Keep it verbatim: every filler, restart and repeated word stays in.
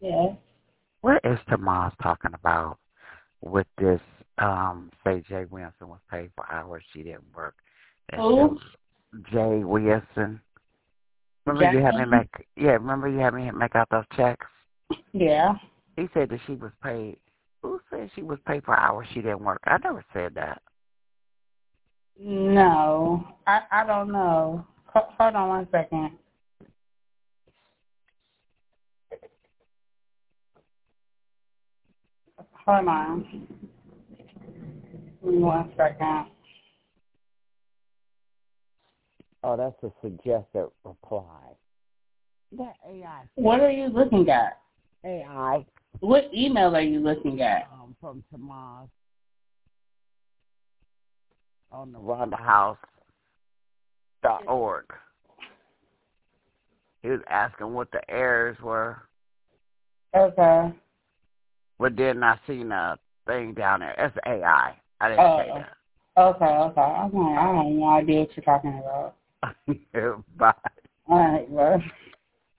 Yeah. What is Tomas talking about with this? Um, say Jay Wilson was paid for hours she didn't work. And Who? so Jay Wilson. Remember you had me Jacqueline? make? Yeah, remember you had me make out those checks? Yeah. He said that she was paid. Who said she was paid for hours she didn't work? I never said that. No. I, I don't know. Ho- hold on one second. Hold on. Give me one second. Oh, that's a suggested reply. That A I. What are you looking at? A I. What email are you looking at? Um, from Tomas on the Rhonda House dot org. He was asking what the errors were, Okay. but then I seen a thing down there. It's A I. I I didn't Oh. say Okay, okay. I have I have no idea what you're talking about. that. Bye. All right, bro.